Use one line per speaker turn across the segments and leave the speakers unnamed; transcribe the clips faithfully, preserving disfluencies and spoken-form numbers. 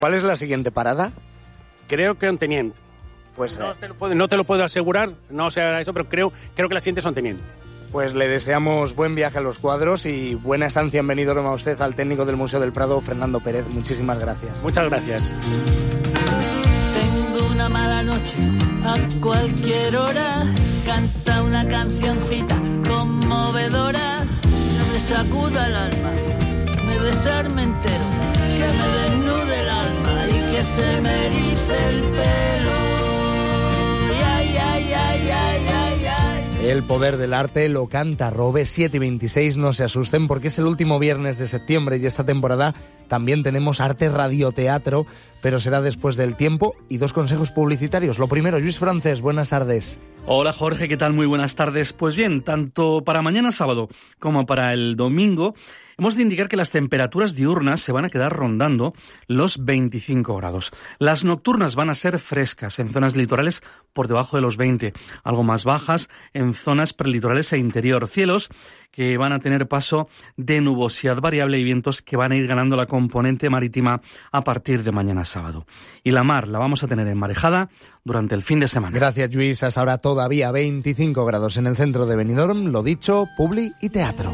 ¿Cuál es la siguiente parada?
Creo que Onteniente.
Pues
no, te lo puedo, no te lo puedo asegurar, no sé eso, pero creo, creo que la siguiente es Onteniente.
Pues le deseamos buen viaje a los cuadros y buena estancia en Benidorm a usted, al técnico del Museo del Prado, Fernando Pérez. Muchísimas gracias.
Muchas gracias.
Tengo una mala noche a cualquier hora, canta una cancioncita conmovedora, que me sacuda el alma, me desarme entero, que me desnude el alma y que se me erice el pelo. Ay, ay, ay, ay, ay, ay.
El poder del arte lo canta Robe, siete y veintiséis, no se asusten porque es el último viernes de septiembre y esta temporada también tenemos arte radioteatro, pero será después del tiempo y dos consejos publicitarios. Lo primero, Lluís Francés, buenas tardes.
Hola Jorge, ¿qué tal? Muy buenas tardes. Pues bien, tanto para mañana sábado como para el domingo hemos de indicar que las temperaturas diurnas se van a quedar rondando los veinticinco grados. Las nocturnas van a ser frescas en zonas litorales por debajo de los veinte, algo más bajas en zonas prelitorales e interior. Cielos que van a tener paso de nubosidad variable y vientos que van a ir ganando la componente marítima a partir de mañana sábado. Y la mar la vamos a tener enmarejada durante el fin de semana.
Gracias, Lluís. Hasta ahora todavía veinticinco grados en el centro de Benidorm, lo dicho, publi y teatro.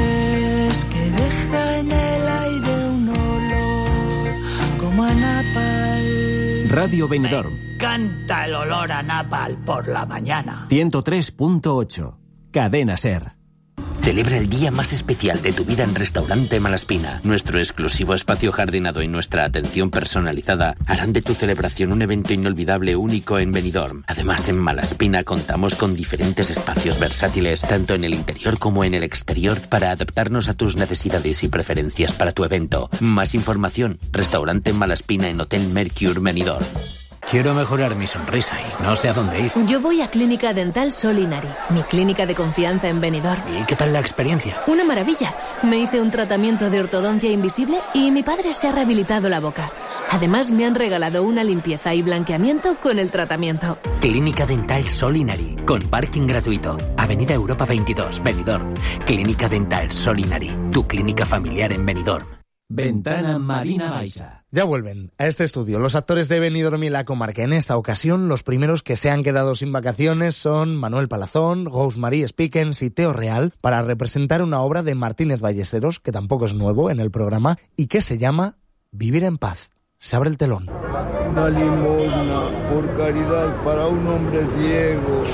Es que deja en el aire un olor como a napal.
Radio Benidorm.
Me encanta el olor a napal por la mañana.
ciento tres punto ocho. Cadena SER.
Celebra el día más especial de tu vida en Restaurante Malaspina. Nuestro exclusivo espacio jardinado y nuestra atención personalizada harán de tu celebración un evento inolvidable único en Benidorm. Además, en Malaspina contamos con diferentes espacios versátiles, tanto en el interior como en el exterior, para adaptarnos a tus necesidades y preferencias para tu evento. Más información, Restaurante Malaspina en Hotel Mercure Benidorm.
Quiero mejorar mi sonrisa y no sé a dónde ir.
Yo voy a Clínica Dental Solinari, mi clínica de confianza en Benidorm.
¿Y qué tal la experiencia?
Una maravilla. Me hice un tratamiento de ortodoncia invisible y mi padre se ha rehabilitado la boca. Además, me han regalado una limpieza y blanqueamiento con el tratamiento.
Clínica Dental Solinari, con parking gratuito. Avenida Europa veintidós, Benidorm. Clínica Dental Solinari, tu clínica familiar en Benidorm.
Ventana Marina Baixa.
Ya vuelven a este estudio los actores de Benidorm y la comarca. En esta ocasión, los primeros que se han quedado sin vacaciones son Manuel Palazón, Rosemary Spickens y Teo Real para representar una obra de Martínez Ballesteros, que tampoco es nuevo en el programa, y que se llama Vivir en paz. Se abre el telón.
Una limosna, por caridad, para un hombre ciego.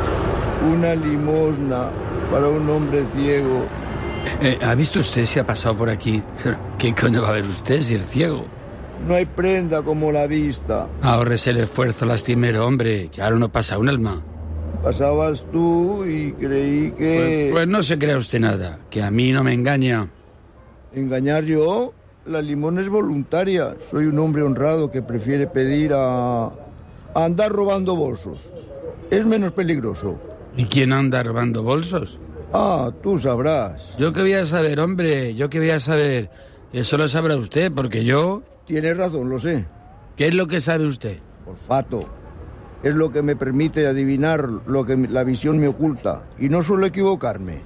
Una limosna para un hombre ciego.
Eh, ¿Ha visto usted si ha pasado por aquí? ¿Qué coño va a ver usted si es ciego?
No hay prenda como la vista.
Ahórrese el esfuerzo lastimero, hombre, que ahora no pasa un alma.
Pasabas tú y creí que...
Pues, pues no se crea usted nada, que a mí no me engaña.
¿Engañar yo? La limosna es voluntaria. Soy un hombre honrado que prefiere pedir a... a andar robando bolsos. Es menos peligroso.
¿Y quién anda robando bolsos?
Ah, tú sabrás.
¿Yo qué voy a saber, hombre? ¿Yo qué voy a saber? Eso lo sabrá usted, porque yo...
Tienes razón, lo sé.
¿Qué es lo que sabe usted?
Olfato. Es lo que me permite adivinar lo que la visión me oculta. Y no suelo equivocarme.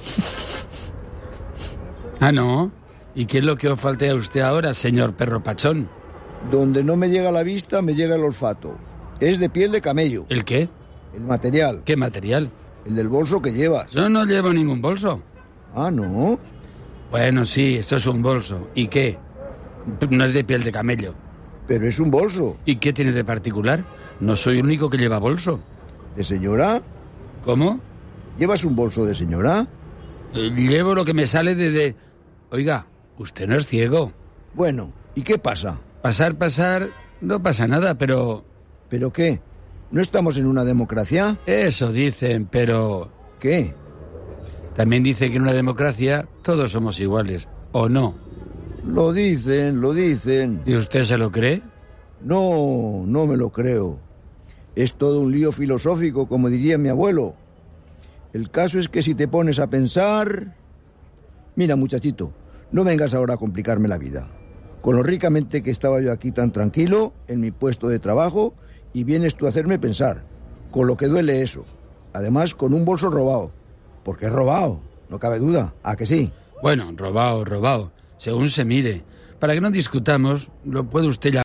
Ah, ¿no? ¿Y qué es lo que os falta a usted ahora, señor perro pachón?
Donde no me llega la vista, me llega el olfato. Es de piel de camello.
¿El qué?
El material.
¿Qué material?
El del bolso que llevas.
Yo no llevo ningún bolso.
Ah, ¿no?
Bueno, sí, esto es un bolso. ¿Y qué? No es de piel de camello.
Pero es un bolso.
¿Y qué tiene de particular? No soy el único que lleva bolso.
¿De señora?
¿Cómo?
¿Llevas un bolso de señora?
Eh, llevo lo que me sale de, de... Oiga, usted no es ciego.
Bueno, ¿y qué pasa?
Pasar, pasar, no pasa nada, pero...
¿Pero qué? ¿No estamos en una democracia?
Eso dicen, pero...
¿Qué?
También dicen que en una democracia todos somos iguales, ¿o no?
Lo dicen, lo dicen.
¿Y usted se lo cree?
No, no me lo creo. Es todo un lío filosófico, como diría mi abuelo. El caso es que si te pones a pensar... Mira, muchachito, no vengas ahora a complicarme la vida. Con lo ricamente que estaba yo aquí tan tranquilo, en mi puesto de trabajo... Y vienes tú a hacerme pensar, con lo que duele eso. Además, con un bolso robado. Porque es robado, no cabe duda. ¿A que sí?
Bueno, robado, robado, según se mire. para que no discutamos, lo puede usted llamar